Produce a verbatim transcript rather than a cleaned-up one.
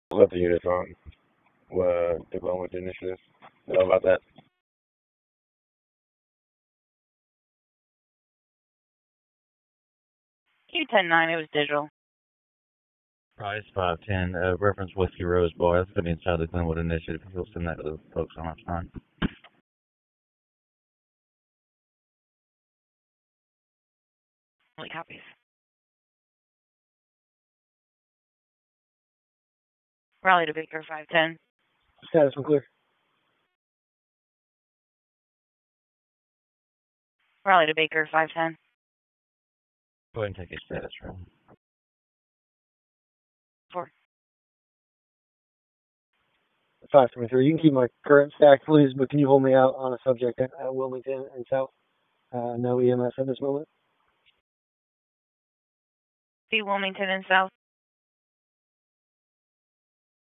Let the units on. Uh, they're going with the initiative. How about that? Q ten nine, it was digital. Price five ten, uh, reference Whiskey Rose Bar. That's going to be inside the Glenwood Initiative. If you'll send that to the folks on our sign. Only copies. Raleigh to Baker five ten. Status clear. Raleigh to Baker five ten. Go ahead and take a status room. Four. five twenty-three. You can keep my current stack, please, but can you hold me out on a subject at, at Wilmington and South? Uh, no E M S at this moment. B Wilmington and South.